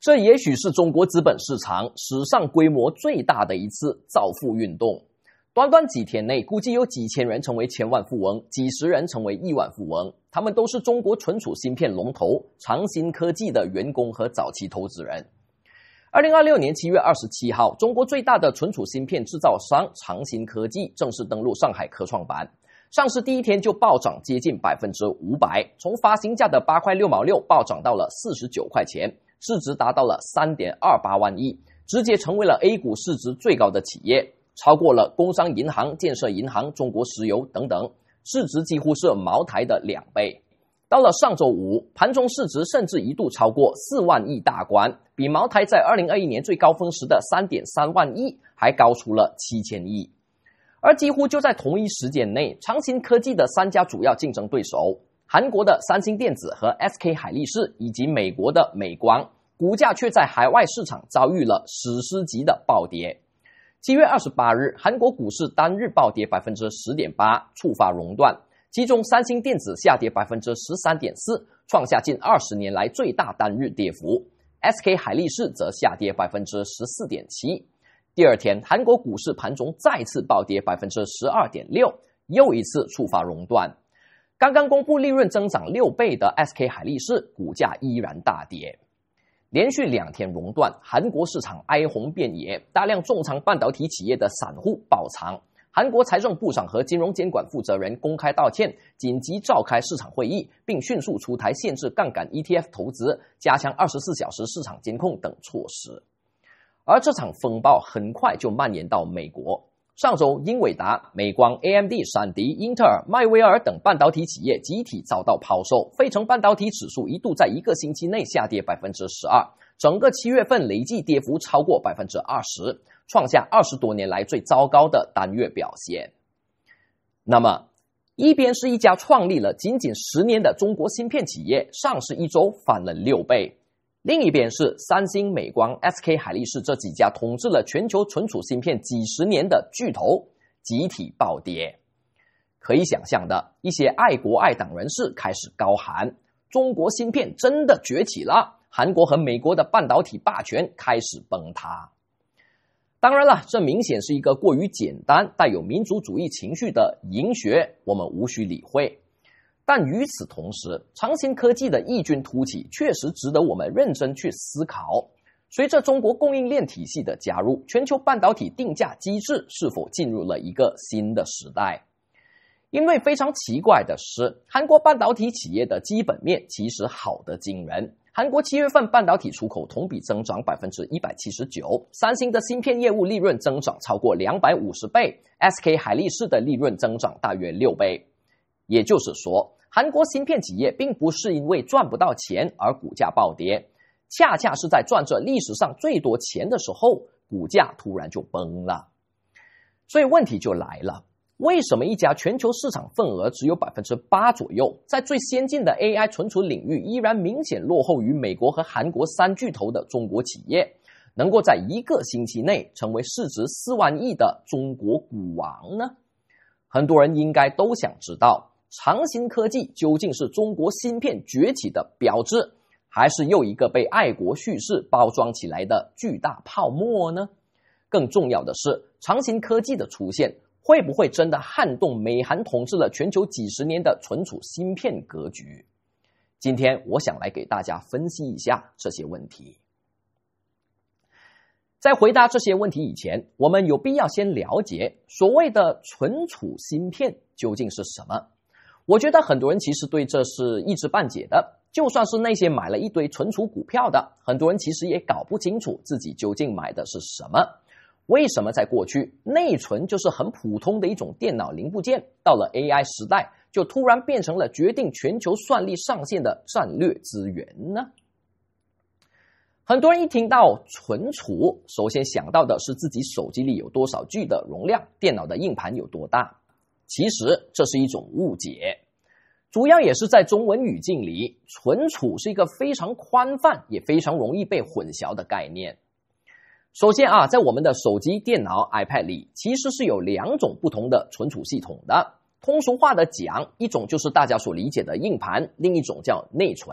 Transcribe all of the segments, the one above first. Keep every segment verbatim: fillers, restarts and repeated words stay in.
这也许是中国资本市场史上规模最大的一次造富运动。短短几天内，估计有几千人成为千万富翁，几十人成为亿万富翁。他们都是中国存储芯片龙头长鑫科技的员工和早期投资人。二零二六年七月二十七号，中国最大的存储芯片制造商长鑫科技正式登陆上海科创板。上市第一天就暴涨接近 百分之五百， 从发行价的八块六毛六暴涨到了四十九块钱，市值达到了 三点二八万亿，直接成为了 A 股市值最高的企业，超过了工商银行、建设银行、中国石油等等，市值几乎是茅台的两倍。到了上周五，盘中市值甚至一度超过四万亿大关，比茅台在二零二一年最高峰时的 三点三万亿还高出了七千亿。而几乎就在同一时间内，长鑫科技的三家主要竞争对手，韩国的三星电子和 S K 海力士以及美国的美光，股价却在海外市场遭遇了史诗级的暴跌。七月二十八日，韩国股市单日暴跌 百分之十点八， 触发熔断，其中三星电子下跌 百分之十三点四， 创下近二十年来最大单日跌幅， S K 海力士则下跌 百分之十四点七。第二天，韩国股市盘中再次暴跌 百分之十二点六， 又一次触发熔断。刚刚公布利润增长六倍的 S K 海力士股价依然大跌。连续两天熔断，韩国市场哀鸿遍野，大量重仓半导体企业的散户爆仓。韩国财政部长和金融监管负责人公开道歉，紧急召开市场会议，并迅速出台限制杠杆 E T F 投资、加强二十四小时市场监控等措施。而这场风暴很快就蔓延到美国。上周，英伟达、美光、A M D、闪迪、英特尔、迈威尔等半导体企业集体遭到抛售，费城半导体指数一度在一个星期内下跌 百分之十二， 整个七月份累计跌幅超过 百分之二十， 创下二十多年来最糟糕的单月表现。那么，一边是一家创立了仅仅十年的中国芯片企业，上市一周翻了六倍。另一边是三星、美光、S K 海力士这几家统治了全球存储芯片几十年的巨头集体暴跌。可以想象的，一些爱国爱党人士开始高喊：中国芯片真的崛起了，韩国和美国的半导体霸权开始崩塌。当然了，这明显是一个过于简单、带有民族主义情绪的营学，我们无需理会。但与此同时，长鑫科技的异军突起确实值得我们认真去思考。随着中国供应链体系的加入，全球半导体定价机制是否进入了一个新的时代？因为非常奇怪的是，韩国半导体企业的基本面其实好得惊人。韩国七月份半导体出口同比增长 百分之一百七十九， 三星的芯片业务利润增长超过两百五十倍， S K 海力士的利润增长大约六倍。也就是说，韩国芯片企业并不是因为赚不到钱而股价暴跌，恰恰是在赚着历史上最多钱的时候，股价突然就崩了。所以问题就来了，为什么一家全球市场份额只有 百分之八 左右，在最先进的 A I 存储领域依然明显落后于美国和韩国三巨头的中国企业，能够在一个星期内成为市值四万亿的中国股王呢？很多人应该都想知道，长鑫科技究竟是中国芯片崛起的标志，还是又一个被爱国叙事包装起来的巨大泡沫呢？更重要的是，长鑫科技的出现会不会真的撼动美韩统治了全球几十年的存储芯片格局？今天我想来给大家分析一下这些问题。在回答这些问题以前，我们有必要先了解所谓的存储芯片究竟是什么。我觉得很多人其实对这是一知半解的，就算是那些买了一堆存储股票的，很多人其实也搞不清楚自己究竟买的是什么。为什么在过去，内存就是很普通的一种电脑零部件，到了 A I 时代，就突然变成了决定全球算力上限的战略资源呢？很多人一听到存储，首先想到的是自己手机里有多少 G 的容量，电脑的硬盘有多大。其实这是一种误解，主要也是在中文语境里，存储是一个非常宽泛也非常容易被混淆的概念。首先啊，在我们的手机、电脑、iPad 里，其实是有两种不同的存储系统的。通俗化的讲，一种就是大家所理解的硬盘，另一种叫内存。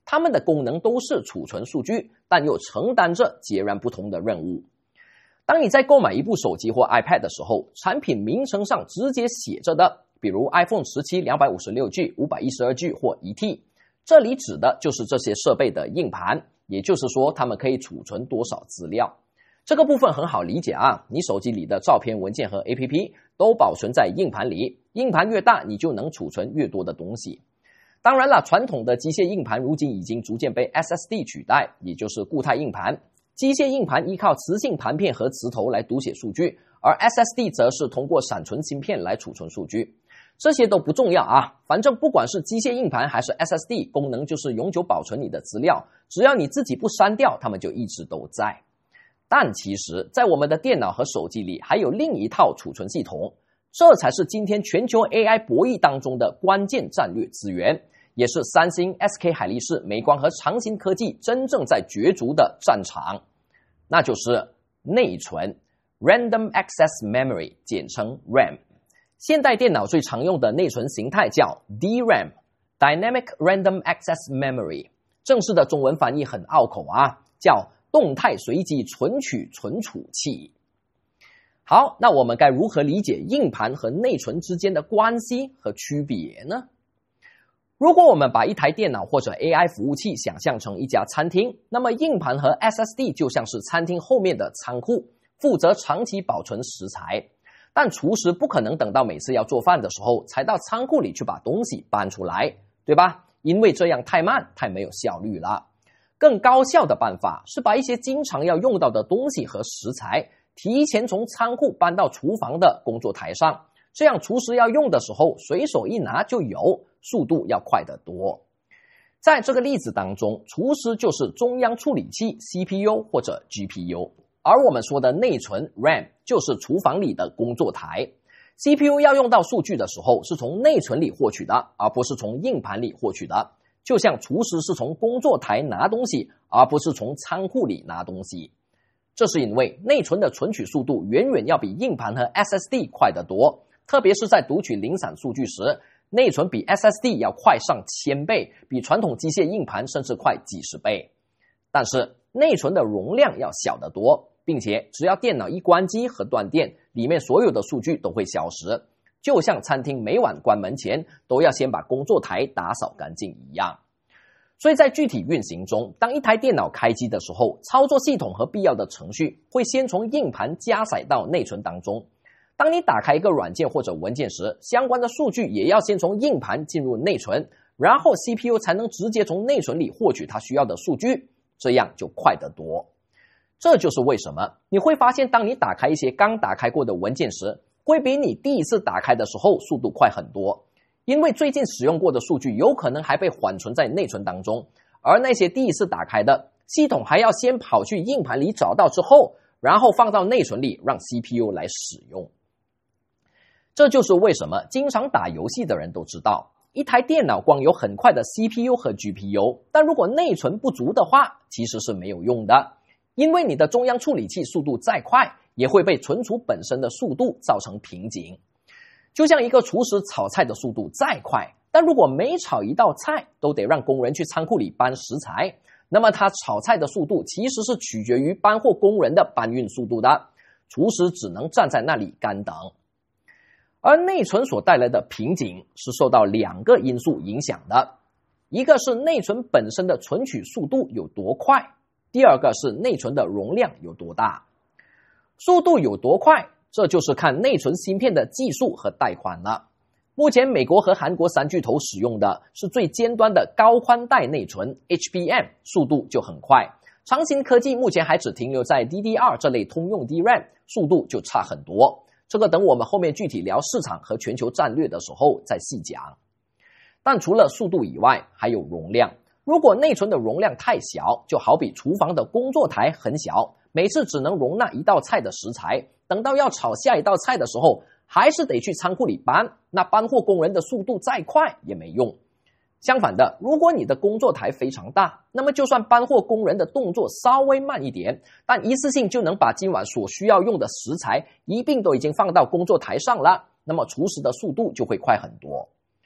它们的功能都是储存数据，但又承担着截然不同的任务。当你在购买一部手机或 iPad 的时候，产品名称上直接写着的，比如 iPhone 十七 两百五十六 G、五百一十二 G 或 一 T， 这里指的就是这些设备的硬盘，也就是说它们可以储存多少资料。这个部分很好理解啊，你手机里的照片、文件和 A P P 都保存在硬盘里，硬盘越大，你就能储存越多的东西。当然了，传统的机械硬盘如今已经逐渐被 S S D 取代，也就是固态硬盘。机械硬盘依靠磁性盘片和磁头来读写数据，而 S S D 则是通过闪存芯片来储存数据。这些都不重要啊，反正不管是机械硬盘还是 S S D， 功能就是永久保存你的资料，只要你自己不删掉，它们就一直都在。但其实，在我们的电脑和手机里还有另一套储存系统，这才是今天全球 A I 博弈当中的关键战略资源，也是三星、S K 海力士、美光和长鑫科技真正在角逐的战场，那就是内存 Random Access Memory， 简称 RAM。现代电脑最常用的内存形态叫 D RAM Dynamic Random Access Memory， 正式的中文翻译很拗口啊，叫动态随机存取存储器。好，那我们该如何理解硬盘和内存之间的关系和区别呢？如果我们把一台电脑或者 A I 服务器想象成一家餐厅，那么硬盘和 S S D 就像是餐厅后面的仓库，负责长期保存食材。但厨师不可能等到每次要做饭的时候才到仓库里去把东西搬出来，对吧？因为这样太慢，太没有效率了。更高效的办法是把一些经常要用到的东西和食材提前从仓库搬到厨房的工作台上，这样厨师要用的时候随手一拿就有，速度要快得多。在这个例子当中，厨师就是中央处理器 C P U 或者 G P U， 而我们说的内存 RAM 就是厨房里的工作台。 C P U 要用到数据的时候是从内存里获取的，而不是从硬盘里获取的，就像厨师是从工作台拿东西，而不是从仓库里拿东西。这是因为内存的存取速度远远要比硬盘和 S S D 快得多，特别是在读取零散数据时，内存比 S S D 要快上千倍，比传统机械硬盘甚至快几十倍。但是内存的容量要小得多，并且只要电脑一关机和断电，里面所有的数据都会消失，就像餐厅每晚关门前都要先把工作台打扫干净一样。所以在具体运行中，当一台电脑开机的时候，操作系统和必要的程序会先从硬盘加载到内存当中。当你打开一个软件或者文件时，相关的数据也要先从硬盘进入内存，然后 C P U 才能直接从内存里获取它需要的数据，这样就快得多。这就是为什么你会发现，当你打开一些刚打开过的文件时，会比你第一次打开的时候速度快很多。因为最近使用过的数据有可能还被缓存在内存当中，而那些第一次打开的，系统还要先跑去硬盘里找到之后，然后放到内存里让 C P U 来使用。这就是为什么经常打游戏的人都知道，一台电脑光有很快的 C P U 和 G P U， 但如果内存不足的话，其实是没有用的。因为你的中央处理器速度再快，也会被存储本身的速度造成瓶颈。就像一个厨师炒菜的速度再快，但如果每炒一道菜都得让工人去仓库里搬食材，那么他炒菜的速度其实是取决于搬货工人的搬运速度的，厨师只能站在那里干等。而内存所带来的瓶颈是受到两个因素影响的，一个是内存本身的存取速度有多快，第二个是内存的容量有多大。速度有多快，这就是看内存芯片的技术和带宽了。目前美国和韩国三巨头使用的是最尖端的高宽带内存 H B M， 速度就很快。长鑫科技目前还只停留在 D D R 这类通用 D RAM， 速度就差很多。这个等我们后面具体聊市场和全球战略的时候再细讲。但除了速度以外，还有容量。如果内存的容量太小，就好比厨房的工作台很小，每次只能容纳一道菜的食材，等到要炒下一道菜的时候，还是得去仓库里搬，那搬货工人的速度再快也没用。相反的，如果你的工作台非常大，那么就算搬货工人的动作稍微慢一点，但一次性就能把今晚所需要用的食材一并都已经放到工作台上了，那么厨师的速度就会快很多。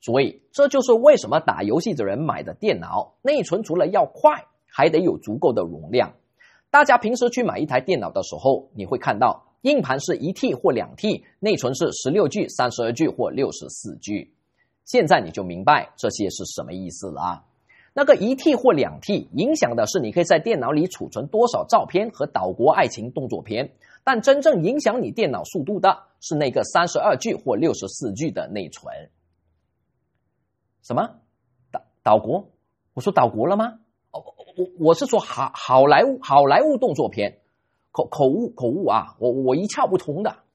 所以这就是为什么打游戏的人买的电脑内存除了要快，还得有足够的容量。大家平时去买一台电脑的时候，你会看到硬盘是 一 T 或 两 T， 内存是 十六 G、三十二 G 或 六十四 G。现在你就明白这些是什么意思了啊。那个 一 T 或 两 T 影响的是你可以在电脑里储存多少照片和岛国爱情动作片，但真正影响你电脑速度的是那个 三十二 G 或 六十四 G 的内存。什么？岛岛国？我说岛国了吗？哦，我我是说好好莱坞好莱坞动作片，口口误口误啊！我我一窍不通的。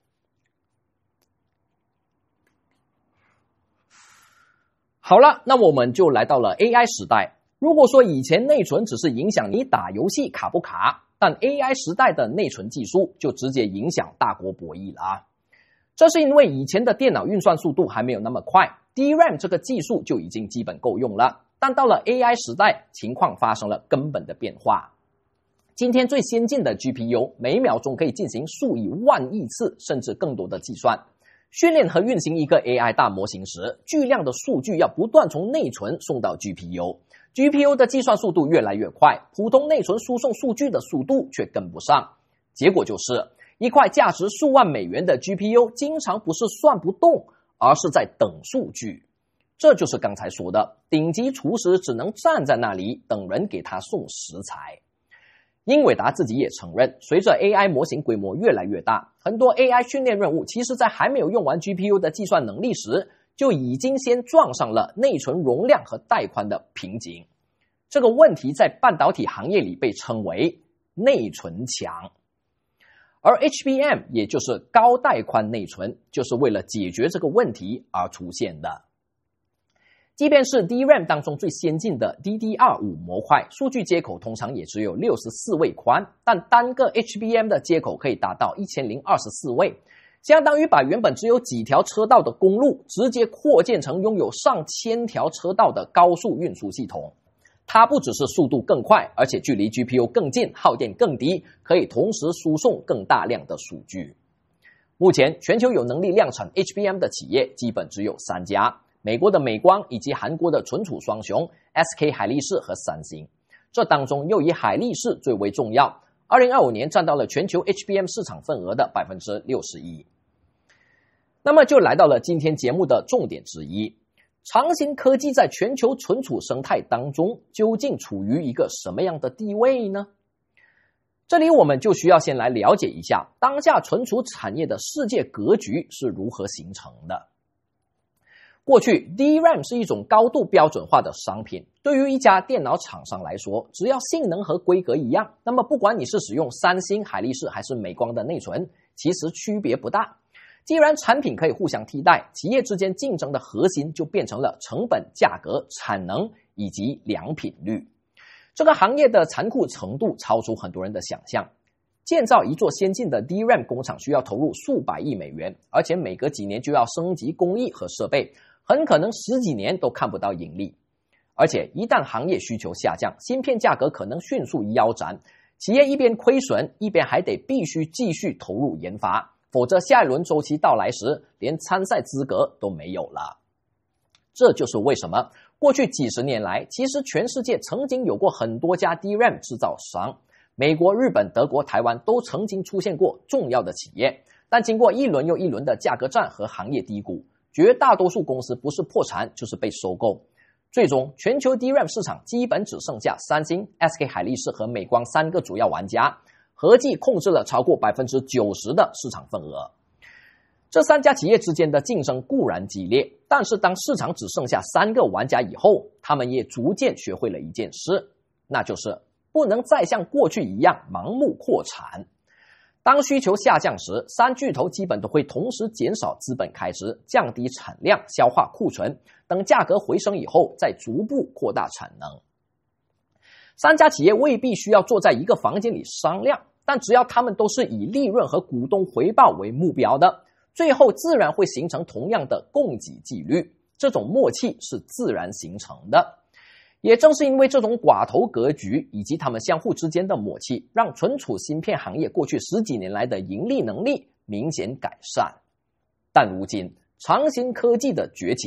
好了，那我们就来到了 A I 时代。如果说以前内存只是影响你打游戏卡不卡，但 A I 时代的内存技术就直接影响大国博弈了啊！这是因为以前的电脑运算速度还没有那么快 ，D RAM 这个技术就已经基本够用了。但到了 A I 时代，情况发生了根本的变化。今天最先进的 G P U 每秒钟可以进行数以万亿次甚至更多的计算。训练和运行一个 A I 大模型时，巨量的数据要不断从内存送到 G P U。G P U 的计算速度越来越快，普通内存输送数据的速度却跟不上。结果就是一块价值数万美元的 G P U 经常不是算不动，而是在等数据。这就是刚才说的，顶级厨师只能站在那里等人给他送食材。英伟达自己也承认，随着 A I 模型规模越来越大，很多 A I 训练任务其实在还没有用完 G P U 的计算能力时，就已经先撞上了内存容量和带宽的瓶颈。这个问题在半导体行业里被称为内存墙。而 H B M 也就是高带宽内存，就是为了解决这个问题而出现的。即便是 D RAM 当中最先进的 D D R 五 模块，数据接口通常也只有六十四位宽，但单个 H B M 的接口可以达到一千零二十四位，相当于把原本只有几条车道的公路直接扩建成拥有上千条车道的高速运输系统。它不只是速度更快，而且距离 G P U 更近，耗电更低，可以同时输送更大量的数据。目前全球有能力量产 H B M 的企业基本只有三家，美国的美光以及韩国的存储双雄 S K 海力士和三星。这当中又以海力士最为重要，二零二五年占到了全球 H B M 市场份额的 百分之六十一。那么就来到了今天节目的重点之一，长兴科技在全球存储生态当中究竟处于一个什么样的地位呢？这里我们就需要先来了解一下当下存储产业的世界格局是如何形成的。过去 D RAM 是一种高度标准化的商品，对于一家电脑厂商来说，只要性能和规格一样，那么不管你是使用三星、海力士还是美光的内存，其实区别不大。既然产品可以互相替代，企业之间竞争的核心就变成了成本、价格、产能以及良品率。这个行业的残酷程度超出很多人的想象。建造一座先进的 D RAM 工厂需要投入数百亿美元，而且每隔几年就要升级工艺和设备，很可能十几年都看不到盈利。而且一旦行业需求下降，芯片价格可能迅速腰斩，企业一边亏损，一边还得必须继续投入研发，否则下一轮周期到来时，连参赛资格都没有了。这就是为什么过去几十年来，其实全世界曾经有过很多家 D RAM 制造商，美国、日本、德国、台湾都曾经出现过重要的企业，但经过一轮又一轮的价格战和行业低谷，绝大多数公司不是破产就是被收购。最终全球 D RAM 市场基本只剩下三星、S K 海力士和美光三个主要玩家，合计控制了超过 百分之九十 的市场份额。这三家企业之间的竞争固然激烈，但是当市场只剩下三个玩家以后，他们也逐渐学会了一件事，那就是不能再像过去一样盲目扩产。当需求下降时，三巨头基本都会同时减少资本开支，降低产量，消化库存，等价格回升以后再逐步扩大产能。三家企业未必需要坐在一个房间里商量，但只要他们都是以利润和股东回报为目标的，最后自然会形成同样的供给纪律，这种默契是自然形成的。也正是因为这种寡头格局以及他们相互之间的默契，让存储芯片行业过去十几年来的盈利能力明显改善。但如今长兴科技的崛起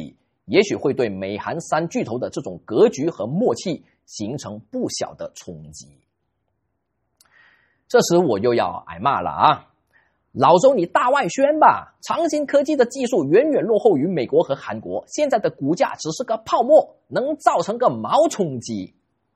也许会对美韩三巨头的这种格局和默契形成不小的冲击。这时我又要挨骂了啊！老周你大外宣吧，长兴科技的技术远远落后于美国和韩国，现在的股价只是个泡沫，能造成个毛冲击。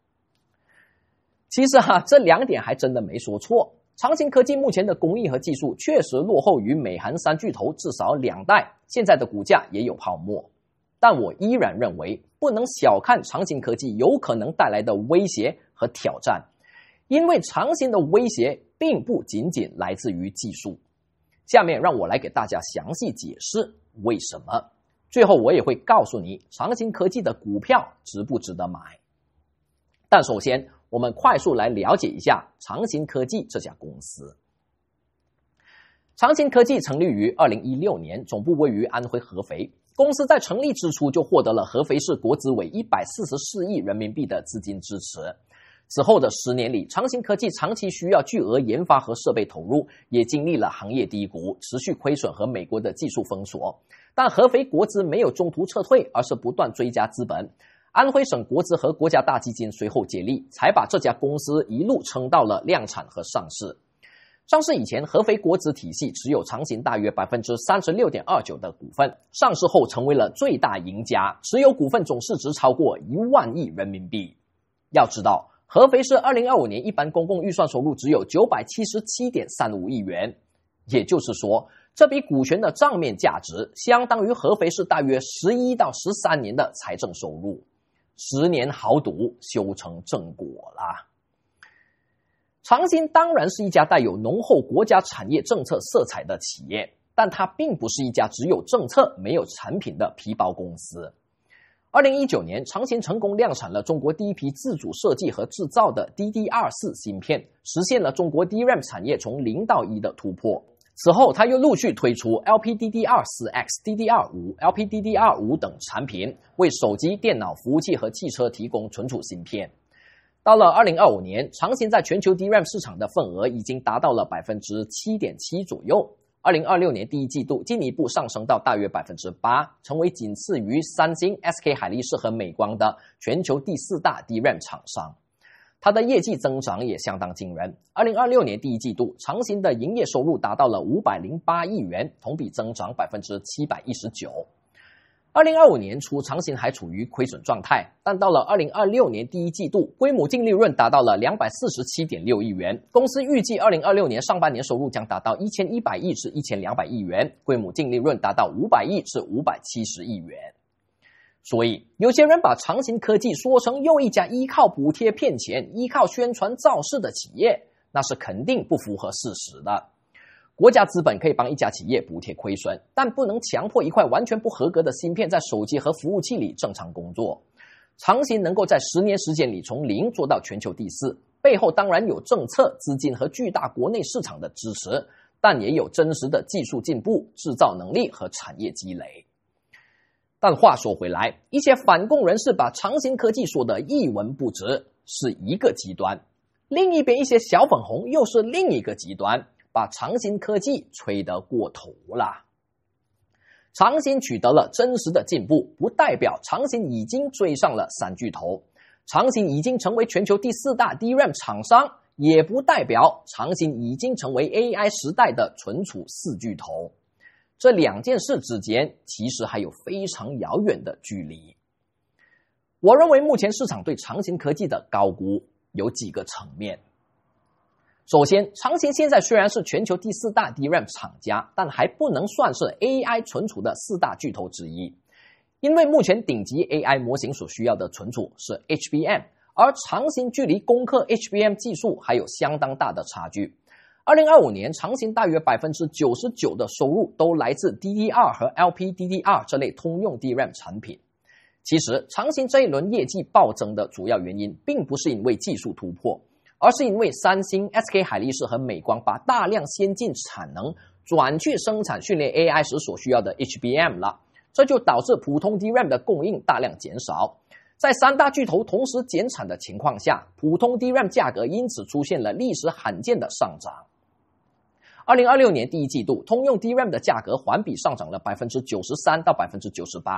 其实哈、啊，这两点还真的没说错。长兴科技目前的工艺和技术确实落后于美韩三巨头至少两代，现在的股价也有泡沫。但我依然认为不能小看长兴科技有可能带来的威胁和挑战，因为长兴的威胁并不仅仅来自于技术。下面让我来给大家详细解释为什么，最后我也会告诉你长兴科技的股票值不值得买。但首先我们快速来了解一下长兴科技这家公司。长兴科技成立于二零一六年，总部位于安徽合肥。公司在成立之初就获得了合肥市国资委一百四十四亿人民币的资金支持。此后的十年里，长兴科技长期需要巨额研发和设备投入，也经历了行业低谷、持续亏损和美国的技术封锁。但合肥国资没有中途撤退，而是不断追加资本。安徽省国资和国家大基金随后接力，才把这家公司一路撑到了量产和上市。上市以前，合肥国资体系持有长兴大约 百分之三十六点二九 的股份，上市后成为了最大赢家，持有股份总市值超过一万亿人民币。要知道，合肥市二零二五年一般公共预算收入只有 九百七十七点三五亿元，也就是说，这笔股权的账面价值相当于合肥市大约十一到十三年的财政收入。十年豪赌修成正果啦。长兴当然是一家带有浓厚国家产业政策色彩的企业，但它并不是一家只有政策没有产品的皮包公司。二零一九年，长兴成功量产了中国第一批自主设计和制造的 D D R 四 芯片，实现了中国 D RAM 产业从零到一的突破。此后，它又陆续推出 L P D D R 四 X、D D R 五、L P D D R 五 等产品，为手机、电脑、服务器和汽车提供存储芯片。到了二零二五年，长兴在全球 D RAM 市场的份额已经达到了 百分之七点七 左右。二零二六年第一季度进一步上升到大约 百分之八， 成为仅次于三星、S K 海力士和美光的全球第四大 D RAM 厂商。它的业绩增长也相当惊人。二零二六年第一季度，长兴的营业收入达到了五百零八亿元，同比增长 百分之七百一十九。二零二五年初，长兴还处于亏损状态，但到了二零二六年第一季度，规模净利润达到了 两百四十七点六亿元。公司预计二零二六年上半年收入将达到一千一百亿至一千两百亿元，规模净利润达到五百亿至五百七十亿元。所以，有些人把长兴科技说成又一家依靠补贴骗钱、依靠宣传造势的企业，那是肯定不符合事实的。国家资本可以帮一家企业补贴亏损，但不能强迫一块完全不合格的芯片在手机和服务器里正常工作。长兴能够在十年时间里从零做到全球第四，背后当然有政策、资金和巨大国内市场的支持，但也有真实的技术进步、制造能力和产业积累。但话说回来，一些反共人士把长兴科技说的一文不值，是一个极端；另一边一些小粉红又是另一个极端，把长兴科技吹得过头了。长兴取得了真实的进步，不代表长兴已经追上了三巨头；长兴已经成为全球第四大 D RAM 厂商，也不代表长兴已经成为 A I 时代的存储四巨头。这两件事之间其实还有非常遥远的距离。我认为目前市场对长兴科技的高估有几个层面。首先，长兴现在虽然是全球第四大 D RAM 厂家，但还不能算是 A I 存储的四大巨头之一。因为目前顶级 A I 模型所需要的存储是 H B M， 而长兴距离攻克 H B M 技术还有相当大的差距。二零二五年，长兴大约 百分之九十九 的收入都来自 D D R 和 L P D D R 这类通用 D RAM 产品。其实，长兴这一轮业绩暴增的主要原因并不是因为技术突破，而是因为三星、S K 海力士和美光把大量先进产能转去生产训练 A I 时所需要的 H B M 了，这就导致普通 D RAM 的供应大量减少。在三大巨头同时减产的情况下，普通 D RAM 价格因此出现了历史罕见的上涨。二零二六年第一季度，通用 D RAM 的价格环比上涨了 百分之九十三 到 百分之九十八。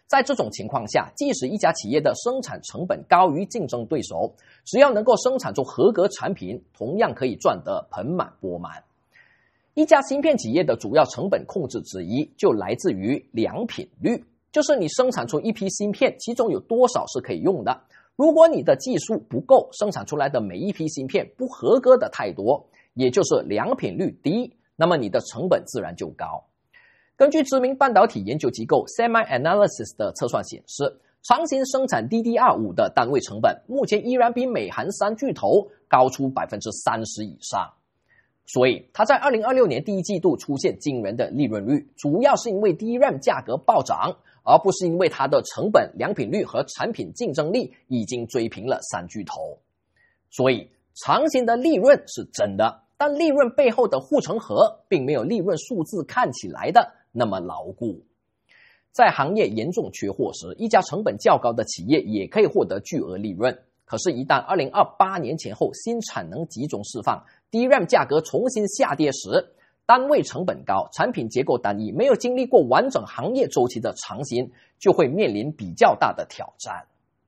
在这种情况下，即使一家企业的生产成本高于竞争对手，只要能够生产出合格产品，同样可以赚得盆满钵满。一家芯片企业的主要成本控制之一就来自于良品率，就是你生产出一批芯片，其中有多少是可以用的。如果你的技术不够，生产出来的每一批芯片不合格的太多，也就是良品率低，那么你的成本自然就高。根据知名半导体研究机构 SemiAnalysis 的测算显示，长芯生产 D D R 五 的单位成本目前依然比美韩三巨头高出 百分之三十 以上。所以它在二零二六年第一季度出现惊人的利润率，主要是因为 D RAM 价格暴涨，而不是因为它的成本、良品率和产品竞争力已经追平了三巨头。所以长芯的利润是真的，但利润背后的护城河并没有利润数字看起来的那么牢固。在行业严重缺货时，一家成本较高的企业也可以获得巨额利润。可是，一旦二零二八年前后新产能集中释放， D RAM 价格重新下跌时，单位成本高、产品结构单一、没有经历过完整行业周期的长芯就会面临比较大的挑战。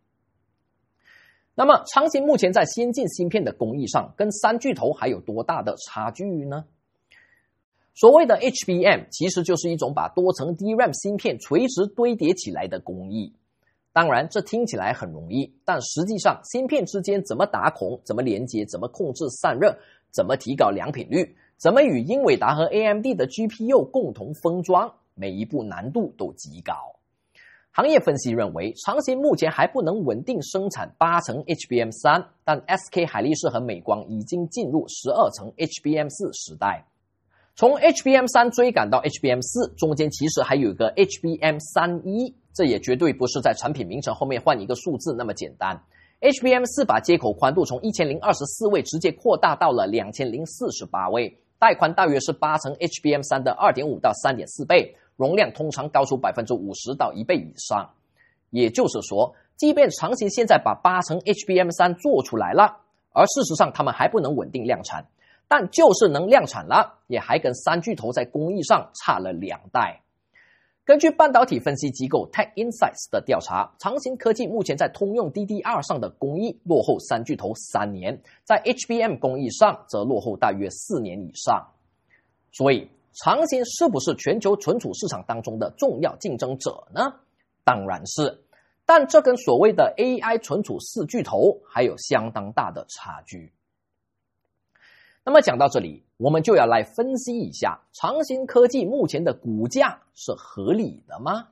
那么，长芯目前在先进芯片的工艺上，跟三巨头还有多大的差距呢？所谓的 H B M 其实就是一种把多层 D RAM 芯片垂直堆叠起来的工艺。当然，这听起来很容易，但实际上芯片之间怎么打孔、怎么连接、怎么控制散热、怎么提高良品率、怎么与英伟达和 A M D 的 G P U 共同封装，每一步难度都极高。行业分析认为，长芯目前还不能稳定生产八层 H B M 三， 但 S K 海力士和美光已经进入十二层 H B M 四 时代。从 H B M 三 追赶到 H B M 四， 中间其实还有一个 H B M 三十一， 这也绝对不是在产品名称后面换一个数字那么简单。H B M 四 把接口宽度从一千零二十四位直接扩大到了两千零四十八位，带宽大约是八层 H B M 三 的 二点五到三点四倍，容量通常高出 百分之五十到一倍以上。也就是说，即便长芯现在把八层 H B M 三 做出来了，而事实上他们还不能稳定量产，但就是能量产了，也还跟三巨头在工艺上差了两代。根据半导体分析机构 Tech Insights 的调查，长芯科技目前在通用 D D R 上的工艺落后三巨头三年，在 H B M 工艺上则落后大约四年以上。所以，长芯是不是全球存储市场当中的重要竞争者呢？当然是，但这跟所谓的 A I 存储四巨头还有相当大的差距。那么讲到这里，我们就要来分析一下长芯科技目前的股价是合理的吗？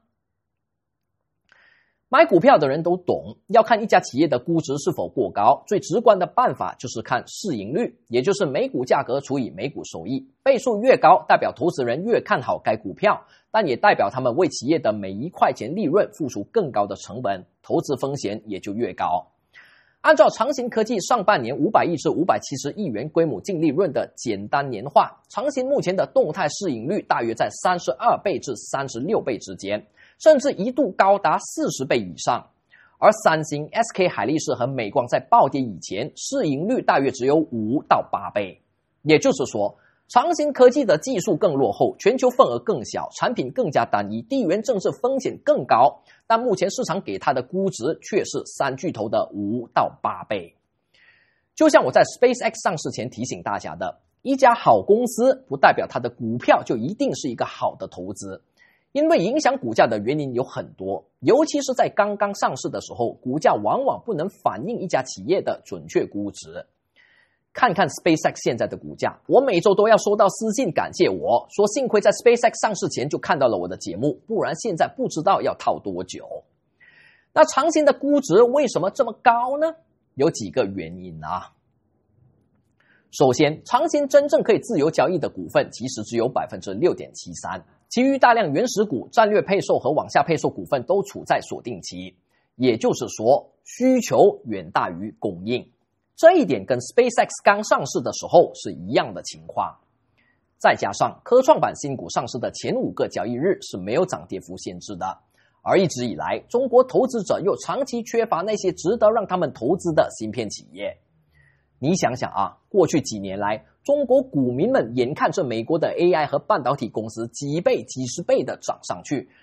买股票的人都懂，要看一家企业的估值是否过高，最直观的办法就是看市盈率，也就是每股价格除以每股收益。倍数越高，代表投资人越看好该股票，但也代表他们为企业的每一块钱利润付出更高的成本，投资风险也就越高。按照长芯科技上半年五百亿至五百七十亿元规模净利润的简单年化，长芯目前的动态市盈率大约在三十二倍至三十六倍之间，甚至一度高达四十倍以上。而三星、S K 海力士和美光在暴跌以前，市盈率大约只有五到八倍。也就是说，长芯科技的技术更落后，全球份额更小，产品更加单一，地缘政治风险更高，但目前市场给它的估值却是三巨头的五到八倍。就像我在 SpaceX 上市前提醒大家的，一家好公司不代表它的股票就一定是一个好的投资，因为影响股价的原因有很多，尤其是在刚刚上市的时候，股价往往不能反映一家企业的准确估值。看看 SpaceX 现在的股价，我每周都要收到私信感谢我，说幸亏在 SpaceX 上市前就看到了我的节目，不然现在不知道要套多久。那长芯的估值为什么这么高呢？有几个原因啊。首先，长芯真正可以自由交易的股份其实只有 百分之六点七三， 其余大量原始股、战略配售和往下配售股份都处在锁定期，也就是说需求远大于供应。这一点跟 SpaceX 刚上市的时候是一样的情况。再加上科创板新股上市的前五个交易日是没有涨跌幅限制的，而一直以来中国投资者又长期缺乏那些值得让他们投资的芯片企业。你想想啊，过去几年来，中国股民们眼看着美国的 A I 和半导体公司几倍几十倍的涨上去，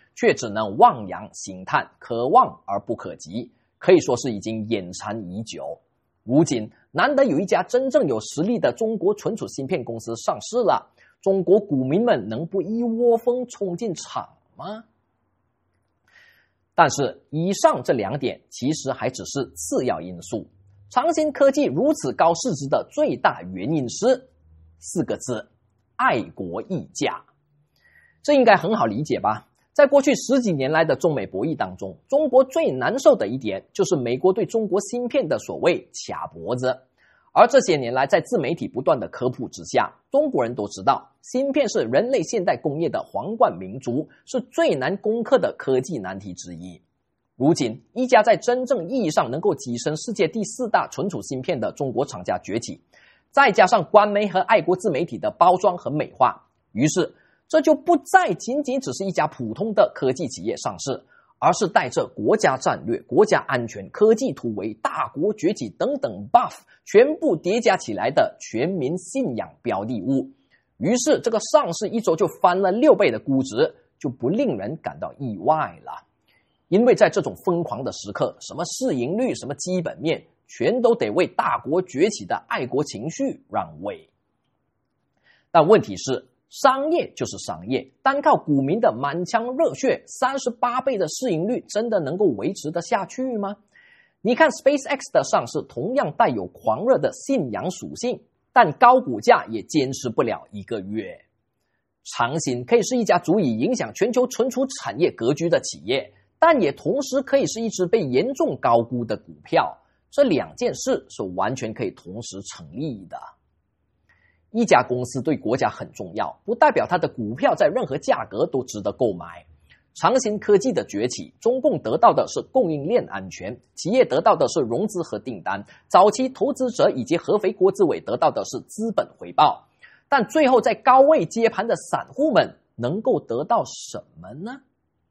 却只能望洋兴叹，可望而不可及，可以说是已经眼馋已久。如今难得有一家真正有实力的中国存储芯片公司上市了，中国股民们能不一窝蜂冲进场吗？但是以上这两点其实还只是次要因素，长鑫科技如此高市值的最大原因是四个字：爱国溢价。这应该很好理解吧？在过去十几年来的中美博弈当中，中国最难受的一点就是美国对中国芯片的所谓卡脖子。而这些年来，在自媒体不断的科普之下，中国人都知道，芯片是人类现代工业的皇冠明珠，是最难攻克的科技难题之一。如今，一家在真正意义上能够跻身世界第四大存储芯片的中国厂家崛起，再加上官媒和爱国自媒体的包装和美化，于是这就不再仅仅只是一家普通的科技企业上市，而是带着国家战略、国家安全、科技突围、大国崛起等等 buff 全部叠加起来的全民信仰标的物。于是这个上市一周就翻了六倍的估值，就不令人感到意外了。因为在这种疯狂的时刻，什么市盈率、什么基本面，全都得为大国崛起的爱国情绪让位。但问题是，商业就是商业，单靠股民的满腔热血，三十八倍的市盈率真的能够维持得下去吗？你看 SpaceX 的上市同样带有狂热的信仰属性，但高股价也坚持不了一个月。长鑫可以是一家足以影响全球存储产业格局的企业，但也同时可以是一只被严重高估的股票，这两件事是完全可以同时成立的。一家公司对国家很重要，不代表它的股票在任何价格都值得购买。长鑫科技的崛起，中共得到的是供应链安全，企业得到的是融资和订单，早期投资者以及合肥国资委得到的是资本回报，但最后在高位接盘的散户们能够得到什么呢？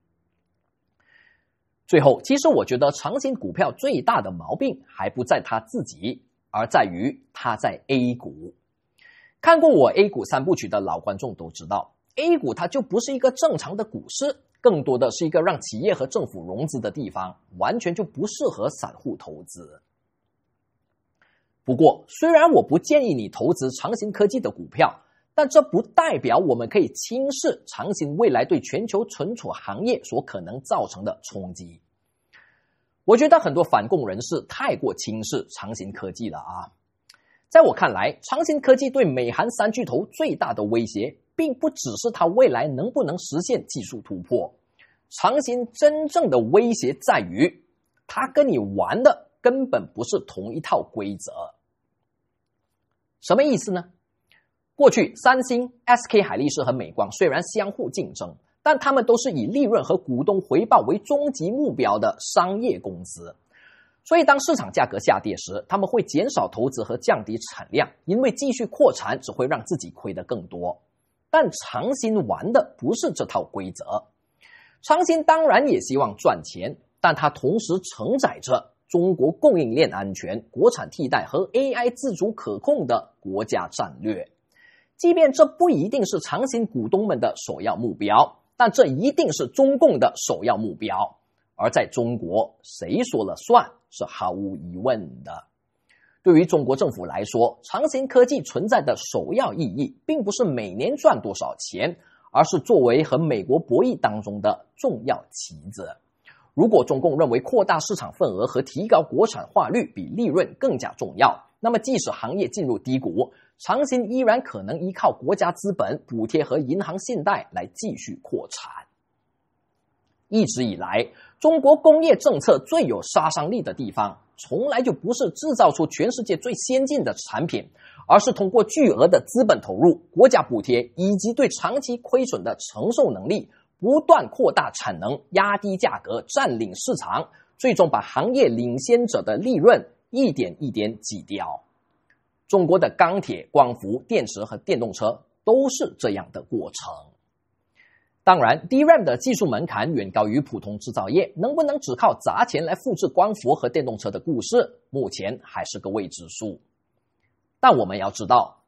最后，其实我觉得长鑫股票最大的毛病还不在它自己，而在于它在 A 股。看过我 A 股三部曲的老观众都知道， A 股它就不是一个正常的股市，更多的是一个让企业和政府融资的地方，完全就不适合散户投资。不过，虽然我不建议你投资长鑫科技的股票，但这不代表我们可以轻视长鑫未来对全球存储行业所可能造成的冲击。我觉得很多反共人士太过轻视长鑫科技了啊！在我看来，长鑫科技对美韩三巨头最大的威胁，并不只是它未来能不能实现技术突破。长鑫真正的威胁在于，它跟你玩的根本不是同一套规则。什么意思呢？过去三星、S K 海力士和美光虽然相互竞争，但他们都是以利润和股东回报为终极目标的商业公司。所以当市场价格下跌时，他们会减少投资和降低产量，因为继续扩产只会让自己亏得更多。但长鑫玩的不是这套规则。长鑫当然也希望赚钱，但它同时承载着中国供应链安全、国产替代和 A I 自主可控的国家战略。即便这不一定是长鑫股东们的首要目标，但这一定是中共的首要目标。而在中国，谁说了算是毫无疑问的。对于中国政府来说，长鑫科技存在的首要意义，并不是每年赚多少钱，而是作为和美国博弈当中的重要棋子。如果中共认为扩大市场份额和提高国产化率比利润更加重要，那么即使行业进入低谷，长鑫依然可能依靠国家资本、补贴和银行信贷来继续扩产。一直以来，中国工业政策最有杀伤力的地方，从来就不是制造出全世界最先进的产品，而是通过巨额的资本投入、国家补贴以及对长期亏损的承受能力，不断扩大产能、压低价格、占领市场，最终把行业领先者的利润一点一点挤掉。中国的钢铁、光伏、电池和电动车都是这样的过程。当然 D RAM 的技术门槛远高于普通制造业，能不能只靠砸钱来复制光伏和电动车的故事，目前还是个未知数。但我们要知道，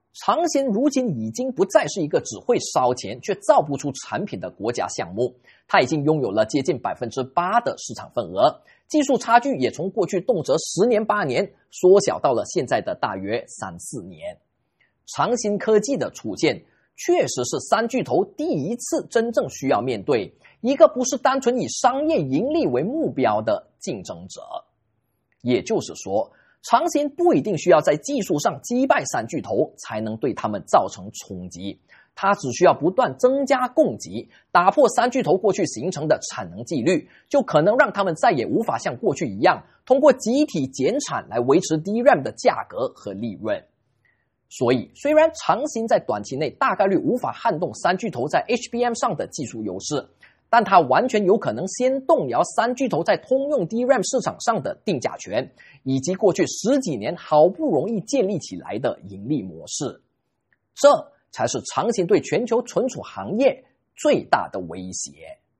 长兴如今已经不再是一个只会烧钱却造不出产品的国家项目，它已经拥有了接近 百分之八 的市场份额，技术差距也从过去动辄十年八年缩小到了现在的大约三四年。长兴科技的出现确实是三巨头第一次真正需要面对一个不是单纯以商业盈利为目标的竞争者。也就是说，长兴不一定需要在技术上击败三巨头才能对他们造成冲击，它只需要不断增加供给，打破三巨头过去形成的产能纪律，就可能让他们再也无法像过去一样通过集体减产来维持 D RAM 的价格和利润。所以虽然长兴在短期内大概率无法撼动三巨头在 H B M 上的技术优势，但它完全有可能先动摇三巨头在通用 D RAM 市场上的定价权，以及过去十几年好不容易建立起来的盈利模式。这才是长兴对全球存储行业最大的威胁。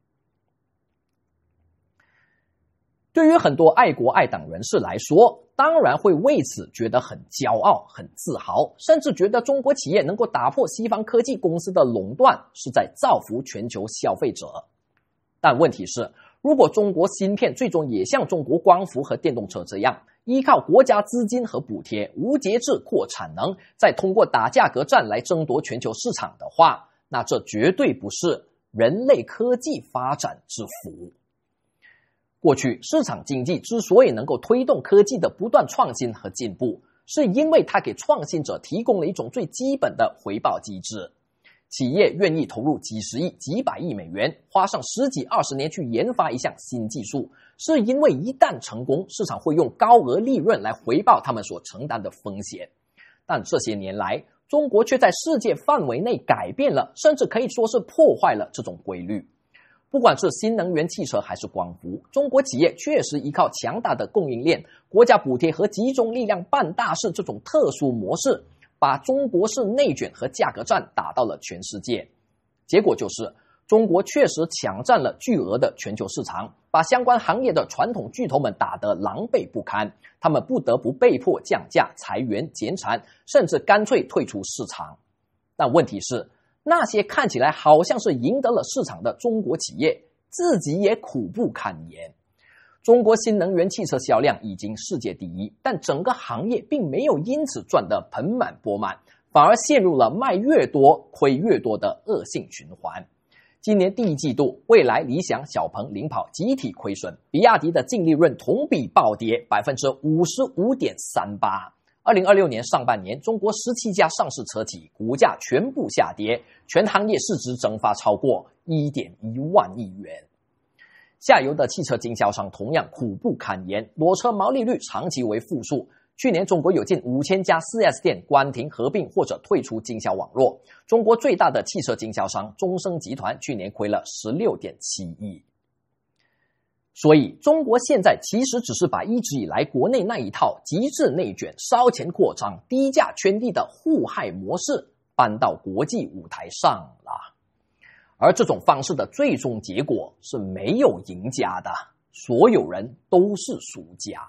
对于很多爱国爱党人士来说，当然会为此觉得很骄傲、很自豪，甚至觉得中国企业能够打破西方科技公司的垄断是在造福全球消费者。但问题是，如果中国芯片最终也像中国光伏和电动车这样，依靠国家资金和补贴无节制扩产能，再通过打价格战来争夺全球市场的话，那这绝对不是人类科技发展之福。过去市场经济之所以能够推动科技的不断创新和进步，是因为它给创新者提供了一种最基本的回报机制。企业愿意投入几十亿、几百亿美元，花上十几二十年去研发一项新技术，是因为一旦成功，市场会用高额利润来回报他们所承担的风险。但这些年来，中国却在世界范围内改变了，甚至可以说是破坏了这种规律。不管是新能源汽车还是光伏，中国企业确实依靠强大的供应链、国家补贴和集中力量办大事这种特殊模式，把中国式内卷和价格战打到了全世界。结果就是中国确实抢占了巨额的全球市场，把相关行业的传统巨头们打得狼狈不堪，他们不得不被迫降价、裁员、减产，甚至干脆退出市场。但问题是，那些看起来好像是赢得了市场的中国企业，自己也苦不堪言。中国新能源汽车销量已经世界第一，但整个行业并没有因此赚得盆满钵满，反而陷入了卖越多亏越多的恶性循环。今年第一季度，蔚来、理想、小鹏领跑集体亏损，比亚迪的净利润同比暴跌 百分之五十五点三八。二零二六年上半年，中国十七家上市车企股价全部下跌，全行业市值蒸发超过 一点一万亿元。下游的汽车经销商同样苦不堪言，裸车毛利率长期为负数。去年中国有近五千家 四 S 店关停、合并或者退出经销网络。中国最大的汽车经销商中升集团去年亏了 十六点七亿。所以中国现在其实只是把一直以来国内那一套极致内卷、烧钱扩张、低价圈地的互害模式搬到国际舞台上了。而这种方式的最终结果是没有赢家的，所有人都是输家。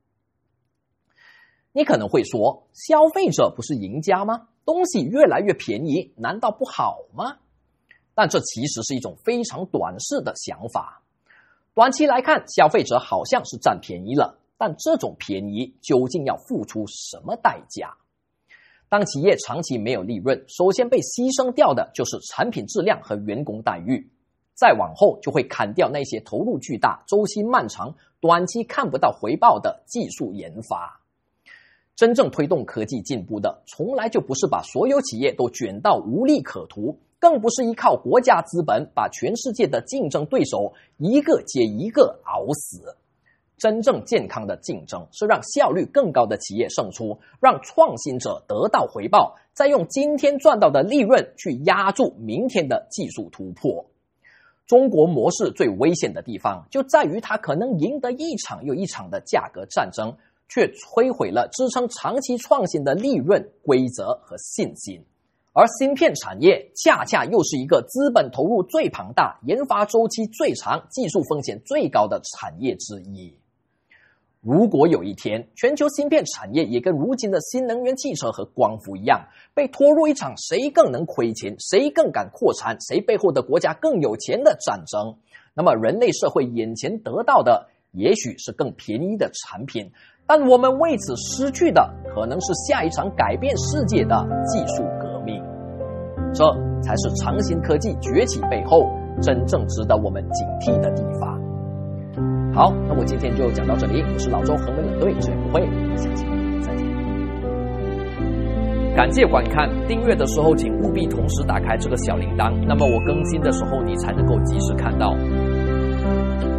你可能会说，消费者不是赢家吗？东西越来越便宜，难道不好吗？但这其实是一种非常短视的想法。短期来看，消费者好像是占便宜了，但这种便宜究竟要付出什么代价？当企业长期没有利润，首先被牺牲掉的就是产品质量和员工待遇，再往后就会砍掉那些投入巨大、周期漫长、短期看不到回报的技术研发。真正推动科技进步的，从来就不是把所有企业都卷到无利可图，更不是依靠国家资本把全世界的竞争对手一个接一个熬死。真正健康的竞争是让效率更高的企业胜出，让创新者得到回报，再用今天赚到的利润去压住明天的技术突破。中国模式最危险的地方就在于它可能赢得一场又一场的价格战争，却摧毁了支撑长期创新的利润、规则和信心。而芯片产业恰恰又是一个资本投入最庞大、研发周期最长、技术风险最高的产业之一。 如果有一天，全球芯片产业也跟如今的新能源汽车和光伏一样，被拖入一场谁更能亏钱、谁更敢扩产、谁背后的国家更有钱的战争，那么人类社会眼前得到的也许是更便宜的产品，但我们为此失去的可能是下一场改变世界的技术革命。这才是长兴科技崛起背后真正值得我们警惕的地方。好，那我今天就讲到这里，我是老周恒温冷队绝不会，下期再见。感谢观看，订阅的时候请务必同时打开这个小铃铛，那么我更新的时候你才能够及时看到。